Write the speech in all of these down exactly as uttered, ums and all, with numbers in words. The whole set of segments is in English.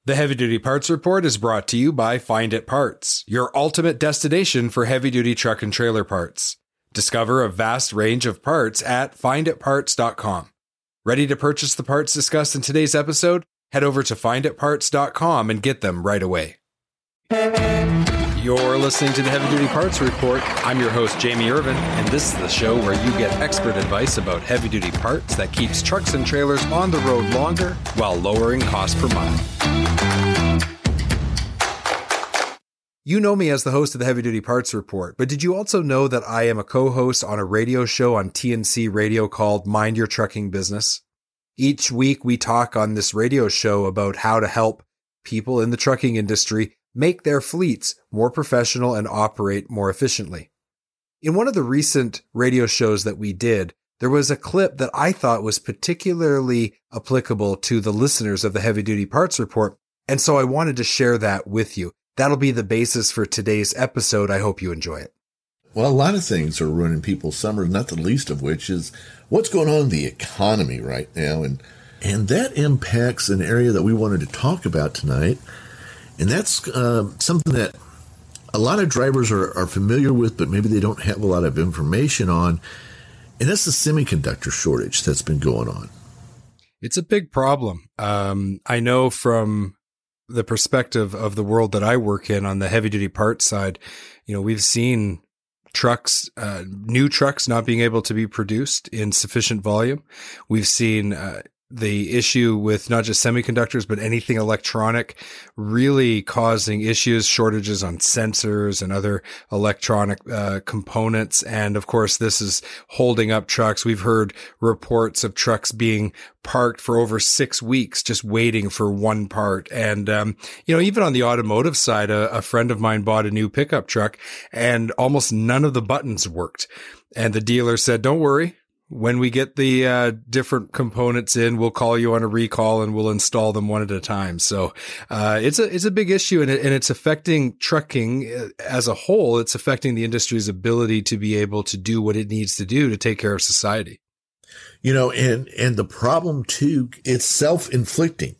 The Heavy Duty Parts Report is brought to you by Find It Parts, your ultimate destination for heavy-duty truck and trailer parts. Discover a vast range of parts at find it parts dot com. Ready to purchase the parts discussed in today's episode? Head over to find it parts dot com and get them right away. You're listening to the Heavy Duty Parts Report. I'm your host, Jamie Irvin, and this is the show where you get expert advice about heavy-duty parts that keeps trucks and trailers on the road longer while lowering cost per mile. You know me as the host of the Heavy Duty Parts Report, but did you also know that I am a co-host on a radio show on T N C Radio called Mind Your Trucking Business? Each week, we talk on this radio show about how to help people in the trucking industry make their fleets more professional and operate more efficiently. In one of the recent radio shows that we did, there was a clip that I thought was particularly applicable to the listeners of the Heavy Duty Parts Report, and so I wanted to share that with you. That'll be the basis for today's episode. I hope you enjoy it. Well, a lot of things are ruining people's summers, not the least of which is what's going on in the economy right now, and and that impacts an area that we wanted to talk about tonight. And that's uh, something that a lot of drivers are, are familiar with, but maybe they don't have a lot of information on. And that's the semiconductor shortage that's been going on. It's a big problem. Um, I know from the perspective of the world that I work in on the heavy duty parts side, you know, we've seen trucks, uh, new trucks not being able to be produced in sufficient volume. We've seen uh, the issue with not just semiconductors, but anything electronic really causing issues, shortages on sensors and other electronic uh, components. And of course, this is holding up trucks. We've heard reports of trucks being parked for over six weeks, just waiting for one part. And, um, you know, even on the automotive side, a, a friend of mine bought a new pickup truck and almost none of the buttons worked. And the dealer said, don't worry. When we get the uh, different components in, we'll call you on a recall and we'll install them one at a time. So uh, it's a it's a big issue, and, it, and it's affecting trucking as a whole. It's affecting the industry's ability to be able to do what it needs to do to take care of society. You know, and and the problem too, it's self-inflicting.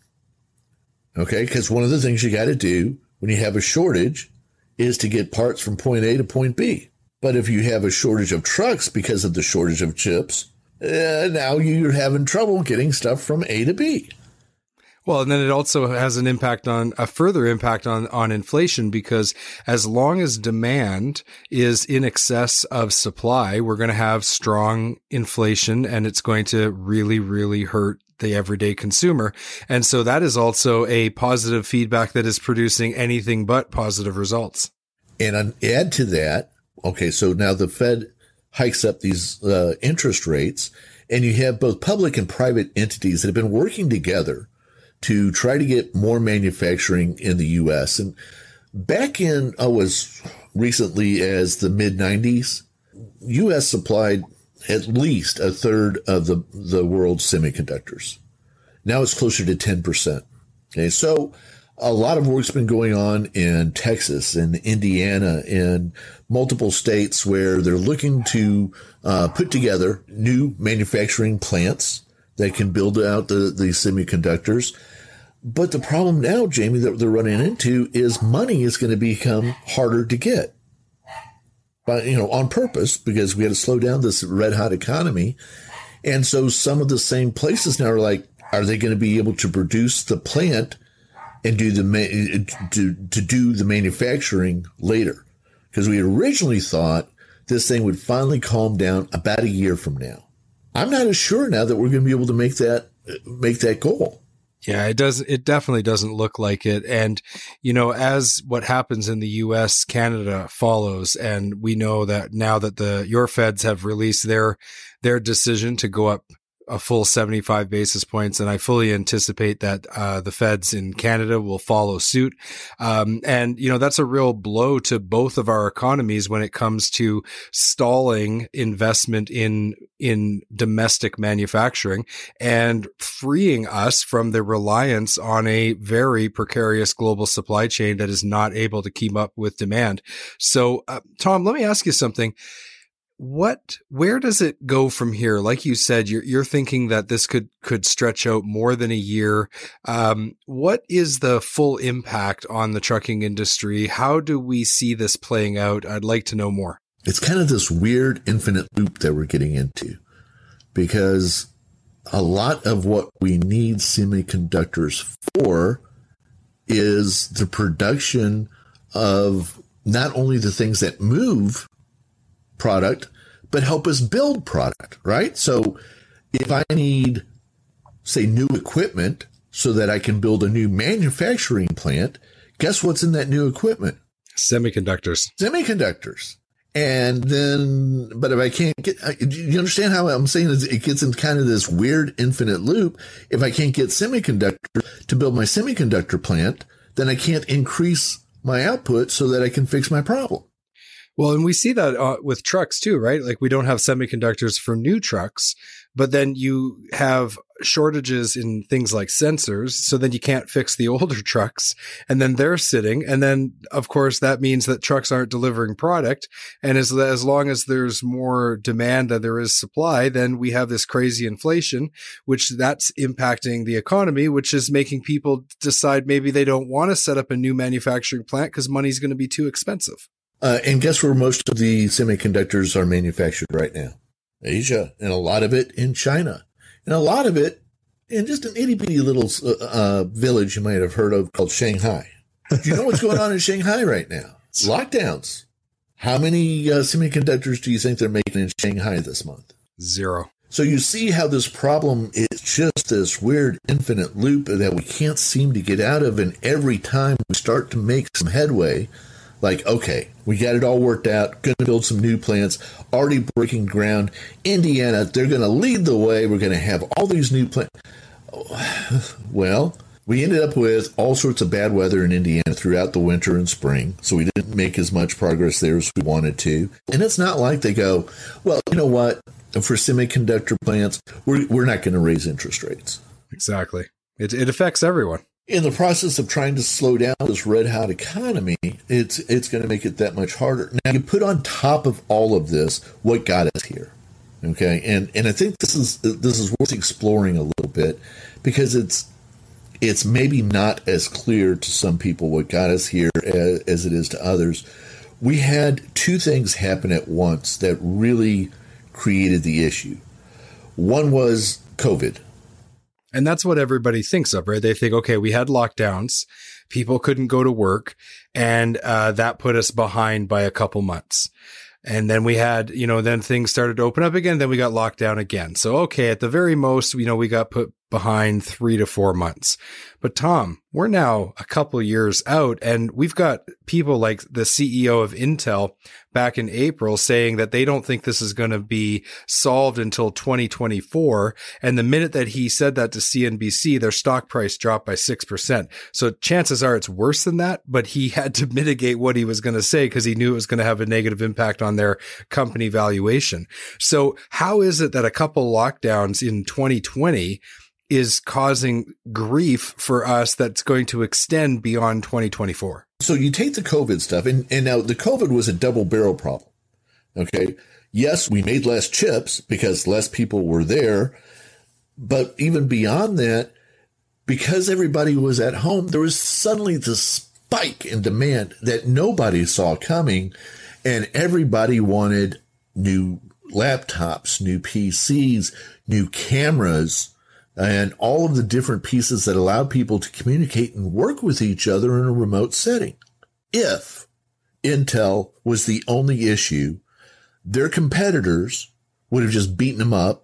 Okay, because one of the things you got to do when you have a shortage is to get parts from point A to point B. But if you have a shortage of trucks because of the shortage of chips, uh, now you're having trouble getting stuff from A to B. Well, and then it also has an impact on a further impact on, on inflation, because as long as demand is in excess of supply, we're going to have strong inflation, and it's going to really, really hurt the everyday consumer. And so that is also a positive feedback that is producing anything but positive results. And add to that, okay, so now the Fed hikes up these uh, interest rates, and you have both public and private entities that have been working together to try to get more manufacturing in the U S. And back in, oh, as recently as the mid nineties, U S supplied at least a third of the, the world's semiconductors. Now it's closer to ten percent. Okay, so a lot of work's been going on in Texas and Indiana and multiple states where they're looking to uh, put together new manufacturing plants that can build out the, the semiconductors. But the problem now, Jamie, that they're running into is money is going to become harder to get. But, you know, on purpose, because we had to slow down this red hot economy. And so some of the same places now are like, are they going to be able to produce the plant and do the ma- to to do the manufacturing later? Because we originally thought this thing would finally calm down about a year from now. I'm not as sure now that we're going to be able to make that make that goal. Yeah, it does. It definitely doesn't look like it. And, you know, as what happens in the U S, Canada follows. And we know that now that the, your feds have released their, their decision to go up a full seventy-five basis points. And I fully anticipate that uh, the feds in Canada will follow suit. Um, and, you know, that's a real blow to both of our economies when it comes to stalling investment in, in domestic manufacturing and freeing us from the reliance on a very precarious global supply chain that is not able to keep up with demand. So, uh, Tom, let me ask you something. what, where does it go from here? Like you said, you're, you're thinking that this could, could stretch out more than a year. Um, what is the full impact on the trucking industry? How do we see this playing out? I'd like to know more. It's kind of this weird infinite loop that we're getting into, because a lot of what we need semiconductors for is the production of not only the things that move product, but help us build product, right? So if I need, say, new equipment so that I can build a new manufacturing plant, guess what's in that new equipment? Semiconductors. Semiconductors. And then, but if I can't get, do you understand how I'm saying it gets in kind of this weird infinite loop? If I can't get semiconductor to build my semiconductor plant, then I can't increase my output so that I can fix my problem. Well, and we see that uh, with trucks too, right? Like we don't have semiconductors for new trucks, but then you have shortages in things like sensors. So then you can't fix the older trucks, and then they're sitting. And then of course that means that trucks aren't delivering product. And as, as long as there's more demand than there is supply, then we have this crazy inflation, which that's impacting the economy, which is making people decide maybe they don't want to set up a new manufacturing plant because money's going to be too expensive. Uh, and guess where most of the semiconductors are manufactured right now? Asia, and a lot of it in China, and a lot of it in just an itty bitty little uh, village you might have heard of called Shanghai. Do you know what's going on in Shanghai right now? Lockdowns. How many uh, semiconductors do you think they're making in Shanghai this month? Zero. So you see how this problem is just this weird infinite loop that we can't seem to get out of. And every time we start to make some headway, like, okay, we got it all worked out, going to build some new plants, already breaking ground. Indiana, they're going to lead the way. We're going to have all these new plants. Well, we ended up with all sorts of bad weather in Indiana throughout the winter and spring, so we didn't make as much progress there as we wanted to. And it's not like they go, well, you know what, for semiconductor plants, we're, we're not going to raise interest rates. Exactly. It, it affects everyone. In the process of trying to slow down this red-hot economy, it's it's going to make it that much harder. Now, you put on top of all of this what got us here, okay? And and I think this is this is worth exploring a little bit, because it's it's maybe not as clear to some people what got us here as, as it is to others. We had two things happen at once that really created the issue. One was COVID. And that's what everybody thinks of, right? They think, okay, we had lockdowns, people couldn't go to work, and uh, that put us behind by a couple months. And then we had, you know, then things started to open up again, then we got locked down again. So, okay, at the very most, you know, we got put behind three to four months. But Tom, we're now a couple years out, and we've got people like the C E O of Intel back in April saying that they don't think this is going to be solved until twenty twenty-four. And the minute that he said that to C N B C, their stock price dropped by six percent. So chances are it's worse than that, but he had to mitigate what he was going to say because he knew it was going to have a negative impact on their company valuation. So how is it that a couple lockdowns in twenty twenty is causing grief for us that's going to extend beyond twenty twenty-four? So you take the COVID stuff, and, and now the COVID was a double barrel problem. Okay. Yes, we made less chips because less people were there. But even beyond that, because everybody was at home, there was suddenly this spike in demand that nobody saw coming. And everybody wanted new laptops, new P Cs, new cameras, and all of the different pieces that allow people to communicate and work with each other in a remote setting. If Intel was the only issue, their competitors would have just beaten them up,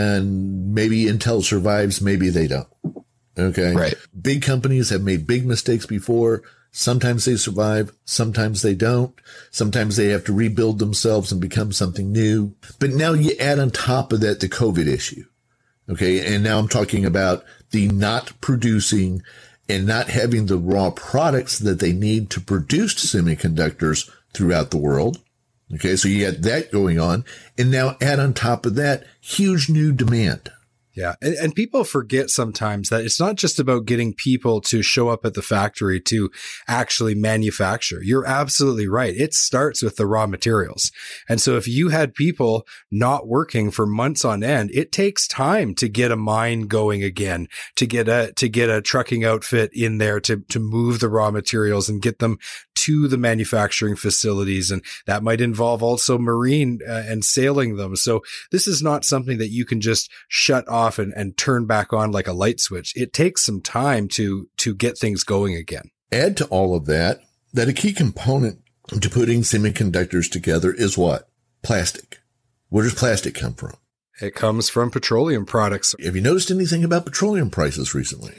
and maybe Intel survives, maybe they don't. Okay. Right. Big companies have made big mistakes before. Sometimes they survive. Sometimes they don't. Sometimes they have to rebuild themselves and become something new. But now you add on top of that the COVID issue. Okay. And now I'm talking about the not producing and not having the raw products that they need to produce semiconductors throughout the world. Okay. So you got that going on. And now add on top of that huge new demand. Yeah. And, and people forget sometimes that it's not just about getting people to show up at the factory to actually manufacture. You're absolutely right. It starts with the raw materials. And so if you had people not working for months on end, it takes time to get a mine going again, to get a, to get a trucking outfit in there to, to move the raw materials and get them to the manufacturing facilities. And that might involve also marine uh, and sailing them. So this is not something that you can just shut off and, and turn back on like a light switch. It takes some time to, to get things going again. Add to all of that, that a key component to putting semiconductors together is what? Plastic. Where does plastic come from? It comes from petroleum products. Have you noticed anything about petroleum prices recently?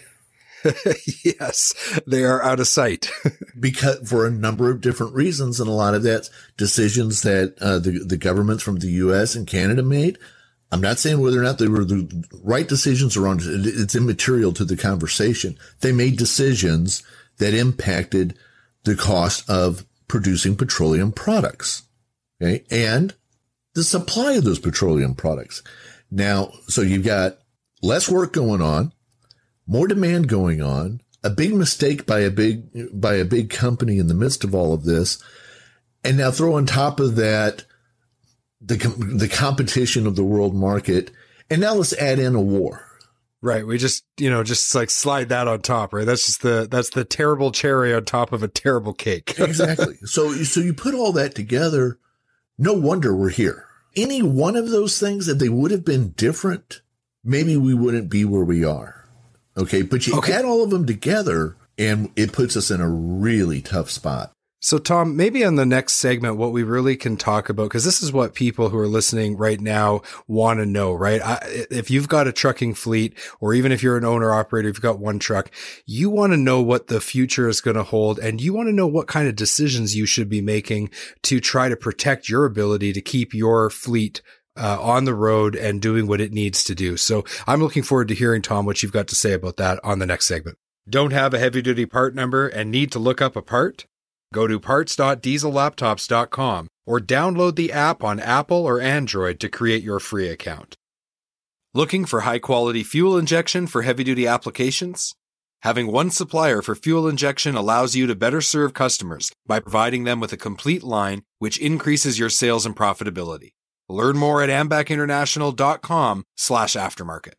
Yes, they are out of sight. Because for a number of different reasons, and a lot of that's decisions that uh, the the governments from the U S and Canada made. I'm not saying whether or not they were the right decisions or wrong. It's immaterial to the conversation. They made decisions that impacted the cost of producing petroleum products, okay, and the supply of those petroleum products. Now, so you've got less work going on, more demand going on, a big mistake by a big, by a big company in the midst of all of this. And now throw on top of that the, the competition of the world market. And now let's add in a war. Right. We just, you know, just like slide that on top, right? That's just the, that's the terrible cherry on top of a terrible cake. Exactly. So, so you put all that together. No wonder we're here. Any one of those things, if they would have been different, maybe we wouldn't be where we are. Okay, but you okay. add all of them together, and it puts us in a really tough spot. So, Tom, maybe on the next segment, what we really can talk about, because this is what people who are listening right now want to know, right? I, if you've got a trucking fleet, or even if you're an owner operator, if you've got one truck, you want to know what the future is going to hold, and you want to know what kind of decisions you should be making to try to protect your ability to keep your fleet Uh, on the road and doing what it needs to do. So I'm looking forward to hearing, Tom, what you've got to say about that on the next segment. Don't have a heavy duty part number and need to look up a part? Go to parts dot diesel laptops dot com or download the app on Apple or Android to create your free account. Looking for high quality fuel injection for heavy duty applications? Having one supplier for fuel injection allows you to better serve customers by providing them with a complete line, which increases your sales and profitability. Learn more at ambac international dot com slash aftermarket.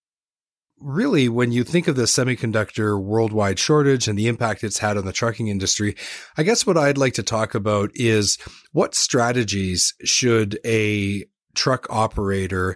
Really, when you think of the semiconductor worldwide shortage and the impact it's had on the trucking industry, I guess what I'd like to talk about is what strategies should a truck operator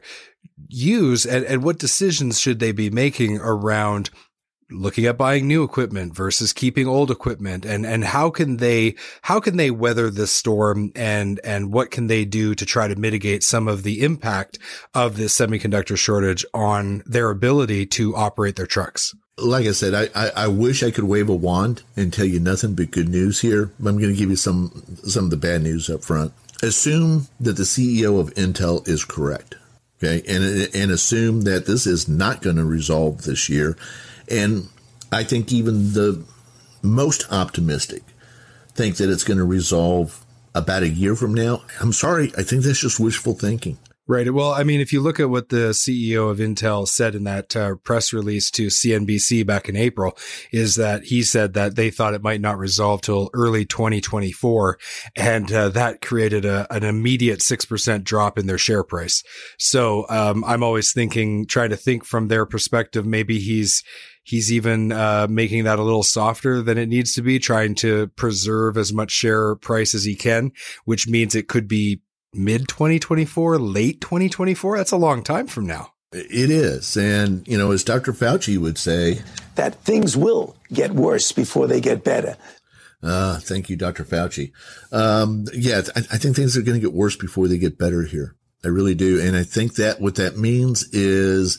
use and, and what decisions should they be making around looking at buying new equipment versus keeping old equipment, and, and how can they, how can they weather this storm, and, and what can they do to try to mitigate some of the impact of this semiconductor shortage on their ability to operate their trucks? Like I said, I, I, I wish I could wave a wand and tell you nothing but good news here. I'm going to give you some, some of the bad news up front. Assume that the C E O of Intel is correct. Okay. And, and assume that this is not going to resolve this year. And I think even the most optimistic think that it's going to resolve about a year from now. I'm sorry. I think that's just wishful thinking. Right. Well, I mean, if you look at what the C E O of Intel said in that uh, press release to C N B C back in April, is that he said that they thought it might not resolve till early twenty twenty-four. And uh, that created a, an immediate six percent drop in their share price. So um, I'm always thinking, trying to think from their perspective, maybe he's He's even uh, making that a little softer than it needs to be, trying to preserve as much share price as he can, which means it could be mid twenty twenty-four, late twenty twenty-four. That's a long time from now. It is. And, you know, as Doctor Fauci would say, that things will get worse before they get better. Uh, thank you, Doctor Fauci. Um, yeah, I, I think things are going to get worse before they get better here. I really do. And I think that what that means is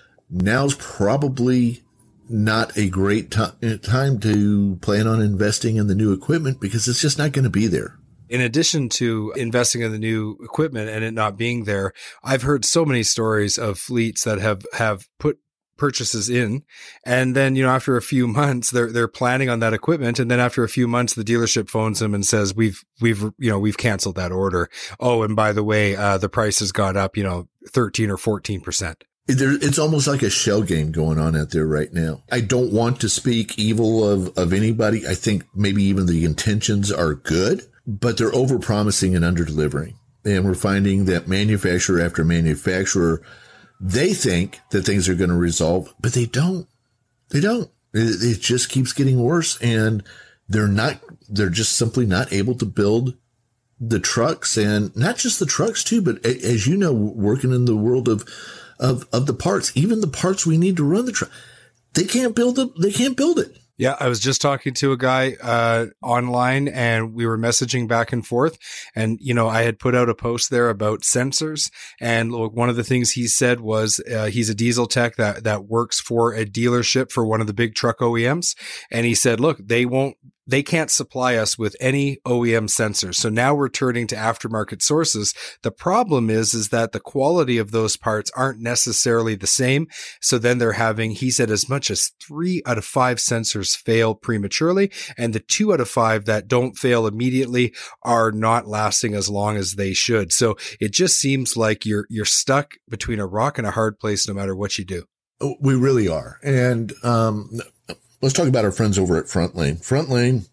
now's probably not a great t- time to plan on investing in the new equipment, because it's just not going to be there. In addition to investing in the new equipment and it not being there, I've heard so many stories of fleets that have, have put purchases in, and then, you know, after a few months, they're, they're planning on that equipment. And then after a few months, the dealership phones them and says, we've, we've, you know, we've canceled that order. Oh, and by the way, uh, the price has gone up, you know, thirteen or fourteen percent. There, it's almost like a shell game going on out there right now. I don't want to speak evil of, of anybody. I think maybe even the intentions are good, but they're overpromising and underdelivering. And we're finding that manufacturer after manufacturer, they think that things are going to resolve, but they don't. They don't. It, it just keeps getting worse, and they're not, they're just simply not able to build the trucks, and not just the trucks too, but as you know, working in the world of Of, of the parts, even the parts we need to run the truck, they can't build it. They can't build it. Yeah, I was just talking to a guy uh, online, and we were messaging back and forth. And, you know, I had put out a post there about sensors. And look, one of the things he said was uh, he's a diesel tech that, that works for a dealership for one of the big truck O E Ms. And he said, look, they won't, they can't supply us with any O E M sensors. So now we're turning to aftermarket sources. The problem is, is that the quality of those parts aren't necessarily the same. So then they're having, he said, as much as three out of five sensors fail prematurely. And the two out of five that don't fail immediately are not lasting as long as they should. So it just seems like you're, you're stuck between a rock and a hard place no matter what you do. We really are. And, um, let's talk about our friends over at Frontlane. Frontlane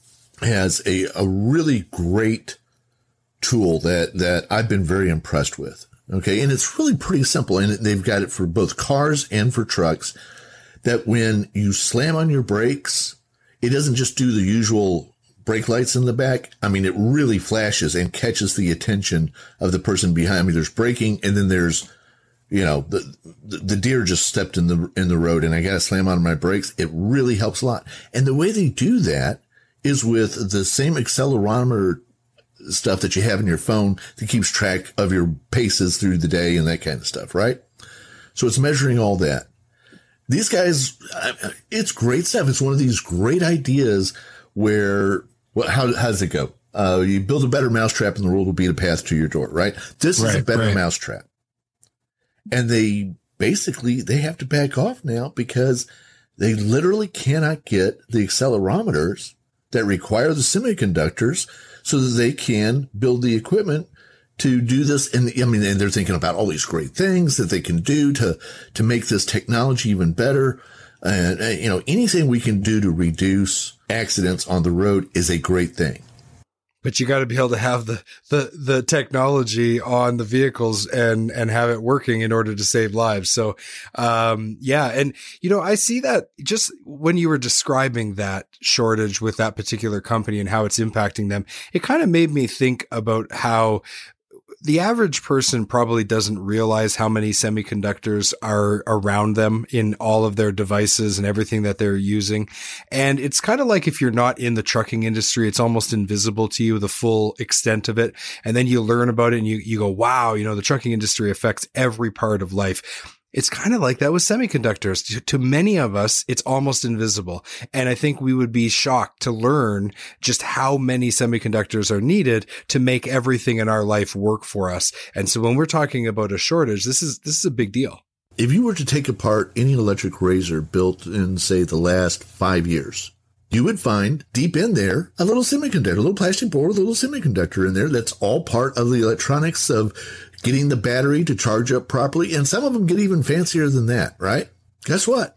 has a, a really great tool that, that I've been very impressed with. Okay. And it's really pretty simple. And they've got it for both cars and for trucks, that when you slam on your brakes, it doesn't just do the usual brake lights in the back. I mean, it really flashes and catches the attention of the person behind me. There's braking, and then there's, you know, the, the, the deer just stepped in the, in the road and I got to slam on my brakes. It really helps a lot. And the way they do that is with the same accelerometer stuff that you have in your phone that keeps track of your paces through the day and that kind of stuff, right? So it's measuring all that. These guys, it's great stuff. It's one of these great ideas where, well, how, how does it go? Uh, you build a better mousetrap and the world will be the path to your door, right? This right, is a better right. mousetrap. And they basically, they have to back off now because they literally cannot get the accelerometers that require the semiconductors so that they can build the equipment to do this. And I mean, and they're thinking about all these great things that they can do to, to make this technology even better. And, uh, you know, anything we can do to reduce accidents on the road is a great thing. But you got to be able to have the, the, the technology on the vehicles and, and have it working in order to save lives. So, um, yeah. And, you know, I see that just when you were describing that shortage with that particular company and how it's impacting them, it kind of made me think about how the average person probably doesn't realize how many semiconductors are around them in all of their devices and everything that they're using. And it's kind of like if you're not in the trucking industry, it's almost invisible to you, the full extent of it. And then you learn about it and you, you go, wow, you know, the trucking industry affects every part of life. It's kind of like that with semiconductors. To, to many of us, it's almost invisible. And I think we would be shocked to learn just how many semiconductors are needed to make everything in our life work for us. And so when we're talking about a shortage, this is, this is a big deal. If you were to take apart any electric razor built in, say, the last five years, you would find deep in there a little semiconductor, a little plastic board, a little semiconductor in there. That's all part of the electronics of getting the battery to charge up properly. And some of them get even fancier than that, right? Guess what?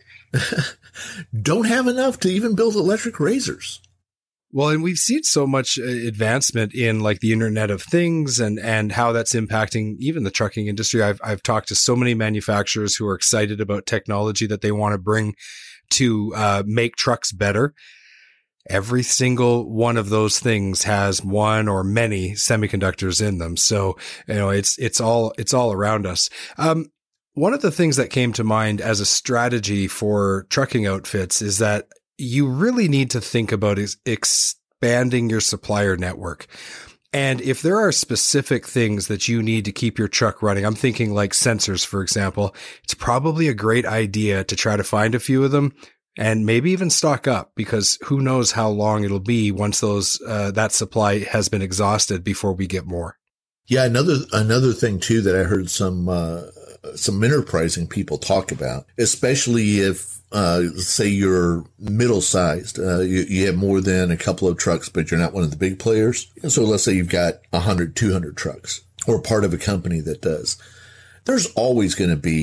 Don't have enough to even build electric razors. Well, and we've seen so much advancement in like the Internet of Things and, and how that's impacting even the trucking industry. I've, I've talked to so many manufacturers who are excited about technology that they want to bring to uh, make trucks better. Every single one of those things has one or many semiconductors in them. So, you know, it's, it's all, it's all around us. Um, one of the things that came to mind as a strategy for trucking outfits is that you really need to think about is expanding your supplier network. And if there are specific things that you need to keep your truck running, I'm thinking like sensors, for example, it's probably a great idea to try to find a few of them and maybe even stock up, because who knows how long it'll be once those, uh, that supply has been exhausted before we get more. Yeah. Another, another thing too that I heard some, uh, some enterprising people talk about, especially if, uh, say you're middle sized, uh, you, you have more than a couple of trucks, but you're not one of the big players. And so let's say you've got one hundred, two hundred trucks or part of a company that does. There's always going to be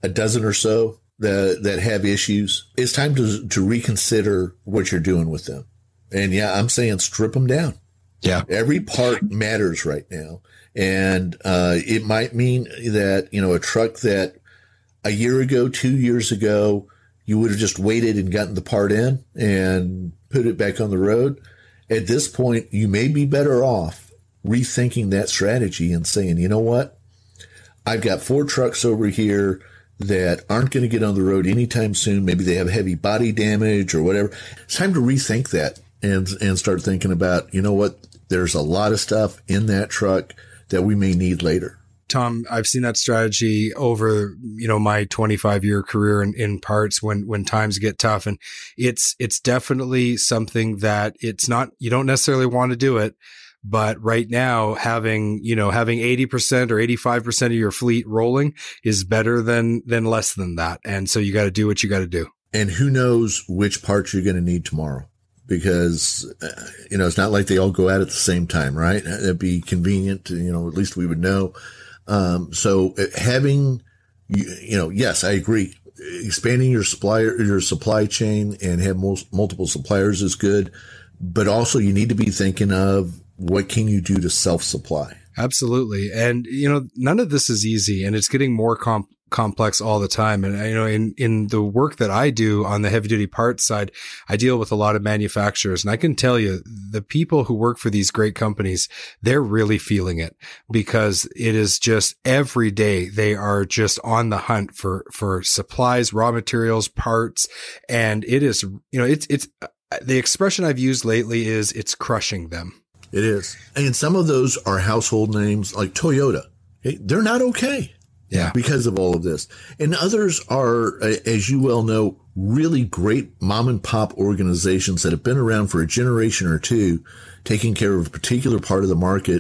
a dozen or so that, that have issues, it's time to, to reconsider what you're doing with them. And yeah, I'm saying strip them down. Yeah. Every part matters right now. And, uh, it might mean that, you know, a truck that a year ago, two years ago, you would have just waited and gotten the part in and put it back on the road. At this point, you may be better off rethinking that strategy and saying, you know what? I've got four trucks over here that aren't going to get on the road anytime soon. Maybe they have heavy body damage or whatever. It's time to rethink that and, and start thinking about, you know what? There's a lot of stuff in that truck that we may need later. Tom, I've seen that strategy over, you know, my twenty-five year career in, in parts when, when times get tough. And it's, it's definitely something that it's not, you don't necessarily want to do it. But right now, having, you know, having eighty percent or eighty-five percent of your fleet rolling is better than, than less than that. And so you got to do what you got to do. And who knows which parts you're going to need tomorrow, because, uh, you know, it's not like they all go out at the same time, right? That'd be convenient to, you know, at least we would know. Um, so having, you, you know, yes, I agree. Expanding your supplier, your supply chain and have most, multiple suppliers is good, but also you need to be thinking of, what can you do to self-supply? Absolutely. And, you know, none of this is easy, and it's getting more com- complex all the time. And, you know, in, in the work that I do on the heavy duty parts side, I deal with a lot of manufacturers, and I can tell you the people who work for these great companies, they're really feeling it, because it is just every day they are just on the hunt for, for supplies, raw materials, parts. And it is, you know, it's, it's the expression I've used lately is it's crushing them. It is. And some of those are household names like Toyota. Okay? They're not okay. Yeah. Because of all of this. And others are, as you well know, really great mom and pop organizations that have been around for a generation or two, taking care of a particular part of the market.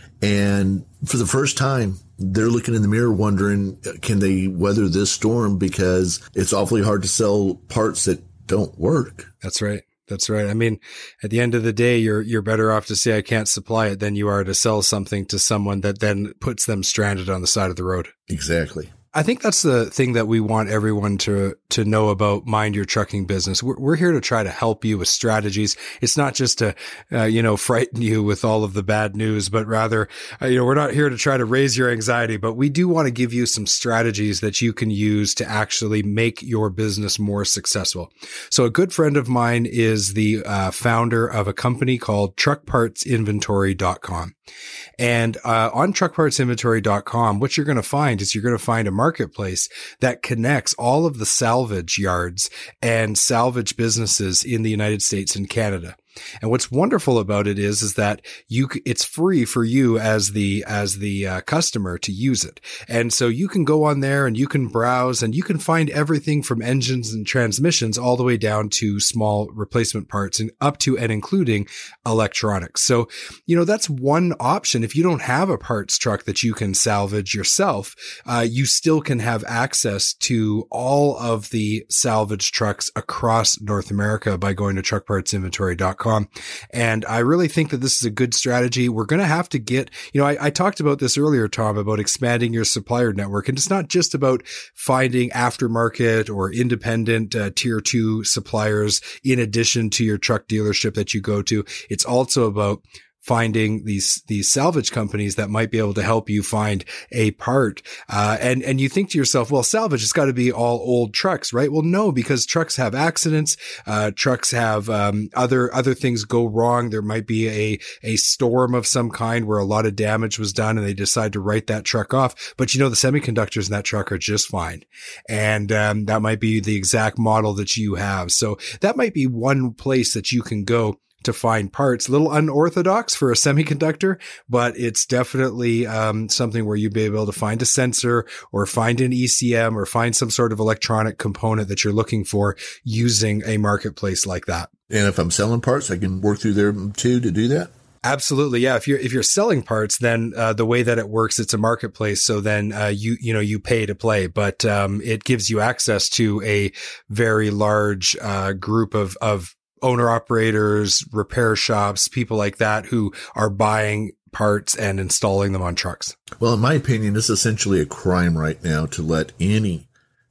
And for the first time, they're looking in the mirror wondering, can they weather this storm? Because it's awfully hard to sell parts that don't work. That's right. That's right. I mean, at the end of the day, you're, you're better off to say, I can't supply it, than you are to sell something to someone that then puts them stranded on the side of the road. Exactly. I think that's the thing that we want everyone to, to know about Mind Your Trucking Business. We're, we're here to try to help you with strategies. It's not just to, uh, you know, frighten you with all of the bad news, but rather, uh, you know, we're not here to try to raise your anxiety, but we do want to give you some strategies that you can use to actually make your business more successful. So a good friend of mine is the uh, founder of a company called truck parts inventory dot com. And uh, on truck parts inventory dot com, what you're going to find is you're going to find a marketplace that connects all of the salvage yards and salvage businesses in the United States and Canada. And what's wonderful about it is, is that you, it's free for you as the, as the uh, customer to use it. And so you can go on there and you can browse and you can find everything from engines and transmissions all the way down to small replacement parts and up to and including electronics. So, you know, that's one option. If you don't have a parts truck that you can salvage yourself, uh, you still can have access to all of the salvage trucks across North America by going to truck parts inventory dot com. And I really think that this is a good strategy. We're going to have to get, you know, I, I talked about this earlier, Tom, about expanding your supplier network. And it's not just about finding aftermarket or independent uh, tier two suppliers in addition to your truck dealership that you go to. It's also about finding these, these salvage companies that might be able to help you find a part. Uh, and, and you think to yourself, well, salvage has got to be all old trucks, right? Well, no, because trucks have accidents. Uh, trucks have, um, other, other things go wrong. There might be a, a storm of some kind where a lot of damage was done and they decide to write that truck off. But you know, the semiconductors in that truck are just fine. And, um, that might be the exact model that you have. So that might be one place that you can go to find parts. A little unorthodox for a semiconductor, but it's definitely um, something where you'd be able to find a sensor or find an E C M or find some sort of electronic component that you're looking for using a marketplace like that. And if I'm selling parts, I can work through there too to do that? Absolutely. Yeah. If you're, if you're selling parts, then, uh, the way that it works, it's a marketplace. So then, uh, you, you know, you pay to play, but, um, it gives you access to a very large, uh, group of, of owner operators, repair shops, people like that who are buying parts and installing them on trucks. Well, in my opinion, it's essentially a crime right now to let any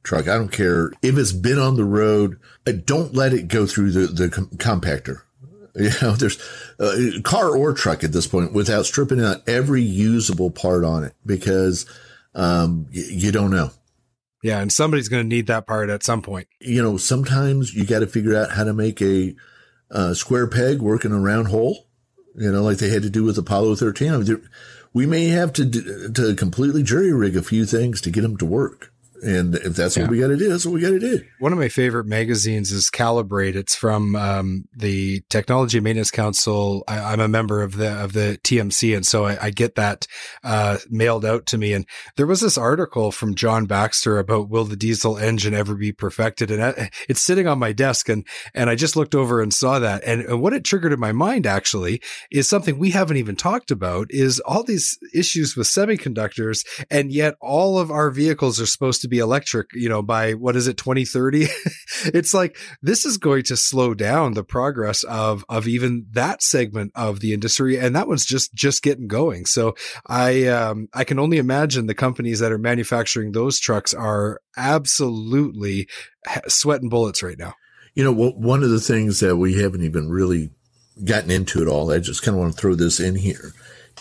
truck. I don't care if it's been on the road. Uh, don't let it go through the, the com- compactor. You know, there's a uh, car or truck at this point without stripping out every usable part on it because um, y- you don't know. Yeah, and somebody's going to need that part at some point. You know, sometimes you got to figure out how to make a uh, square peg work in a round hole, you know, like they had to do with Apollo thirteen. I mean, there, we may have to do, to completely jury rig a few things to get them to work. And if that's yeah. what we got to do, that's what we got to do. One of my favorite magazines is Calibrate. It's from um, the Technology Maintenance Council. I, I'm a member of the of the T M C, and so I, I get that uh, mailed out to me. And there was this article from John Baxter about will the diesel engine ever be perfected? And I, it's sitting on my desk, and and I just looked over and saw that. And, and what it triggered in my mind actually is something we haven't even talked about: is all these issues with semiconductors, and yet all of our vehicles are supposed to be electric, you know, by what is it, twenty thirty? It's like, this is going to slow down the progress of, of even that segment of the industry. And that one's just, just getting going. So I, um, I can only imagine the companies that are manufacturing those trucks are absolutely sweating bullets right now. You know, one of the things that we haven't even really gotten into at all, I just kind of want to throw this in here,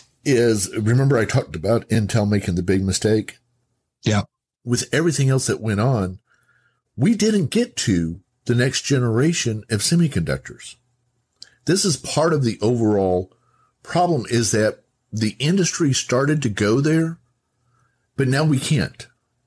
is remember I talked about Intel making the big mistake? Yeah. With everything else that went on, we didn't get to the next generation of semiconductors. This is part of the overall problem, is that the industry started to go there, but now we can't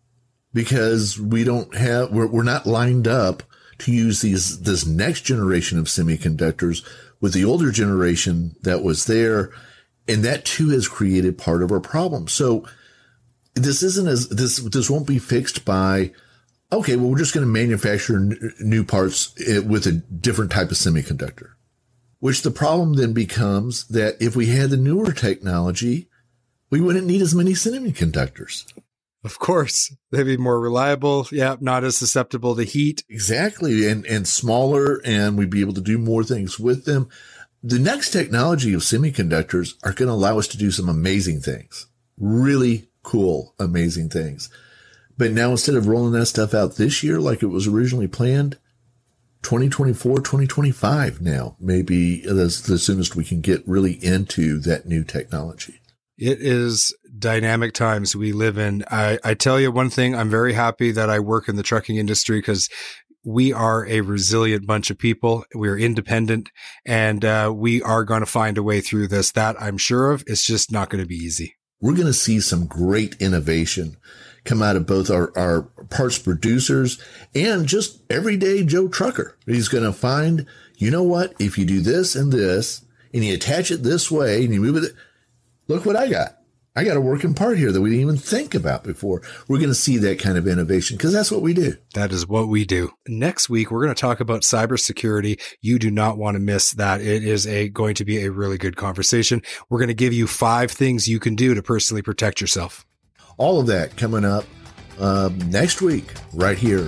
because we don't have, we're, we're not lined up to use these, this next generation of semiconductors with the older generation that was there. And that too has created part of our problem. So this isn't as, this, this won't be fixed by, okay, well, we're just going to manufacture n- new parts with a different type of semiconductor, which the problem then becomes that if we had the newer technology, we wouldn't need as many semiconductors. Of course, they'd be more reliable. Yeah. Not as susceptible to heat. Exactly. And, and smaller, and we'd be able to do more things with them. The next technology of semiconductors are going to allow us to do some amazing things, really cool, amazing things. But now instead of rolling that stuff out this year, like it was originally planned, twenty twenty-four, twenty twenty-five now, maybe that's the soonest we can get really into that new technology. It is dynamic times we live in. I, I tell you one thing, I'm very happy that I work in the trucking industry because we are a resilient bunch of people. We're independent, and uh, we are going to find a way through this. That I'm sure of. It's just not going to be easy. We're going to see some great innovation come out of both our, our parts producers and just everyday Joe Trucker. He's going to find, you know what, if you do this and this, and you attach it this way, and you move it, look what I got. I got a working part here that we didn't even think about before. We're going to see that kind of innovation because that's what we do. That is what we do. Next week, we're going to talk about cybersecurity. You do not want to miss that. It is a going to be a really good conversation. We're going to give you five things you can do to personally protect yourself. All of that coming up uh, next week, right here.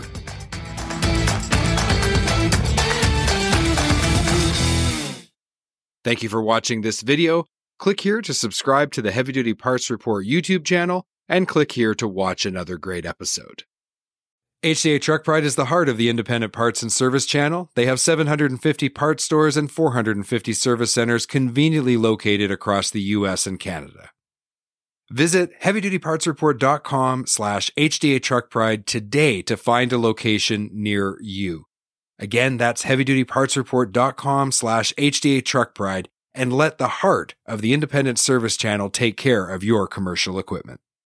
Thank you for watching this video. Click here to subscribe to the Heavy Duty Parts Report YouTube channel, and click here to watch another great episode. H D A Truck Pride is the heart of the independent parts and service channel. They have seven hundred fifty parts stores and four hundred fifty service centers conveniently located across the U S and Canada. Visit heavydutypartsreport.com slash HDA Truck Pride today to find a location near you. Again, that's heavydutypartsreport.com slash HDA Truck Pride, and let the heart of the independent service channel take care of your commercial equipment.